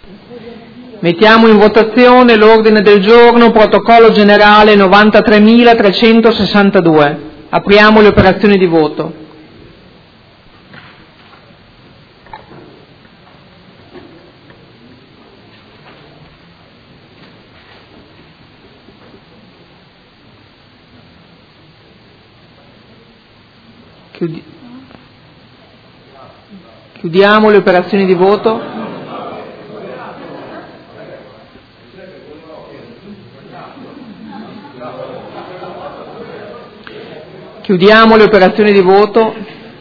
Mettiamo in votazione l'ordine del giorno protocollo generale 93.362. Apriamo le operazioni di voto. Chiudiamo le operazioni di voto. Chiudiamo le operazioni di voto.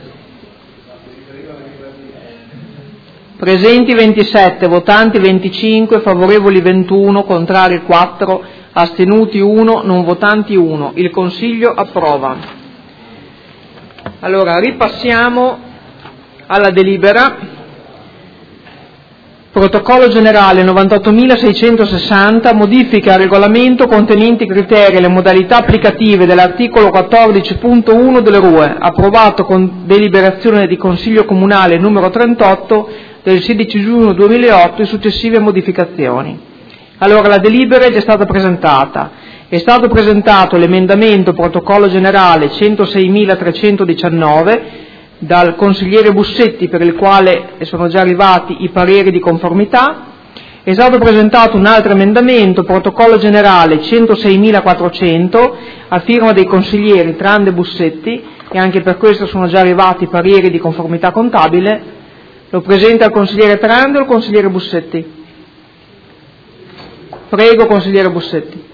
Presenti 27, votanti 25, favorevoli 21, contrari 4, astenuti 1, non votanti 1. Il Consiglio approva. Allora, ripassiamo alla delibera. Protocollo generale 98.660, modifica al regolamento contenente i criteri e le modalità applicative dell'articolo 14.1 del RUE, approvato con deliberazione di Consiglio Comunale numero 38 del 16 giugno 2008 e successive modificazioni. Allora, la delibera è già stata presentata. È stato presentato l'emendamento protocollo generale 106.319 dal consigliere Bussetti, per il quale sono già arrivati i pareri di conformità. È stato presentato un altro emendamento, protocollo generale 106.400, a firma dei consiglieri Trande e Bussetti, e anche per questo sono già arrivati i pareri di conformità contabile. Lo presenta il consigliere Trande o il consigliere Bussetti? Prego, consigliere Bussetti.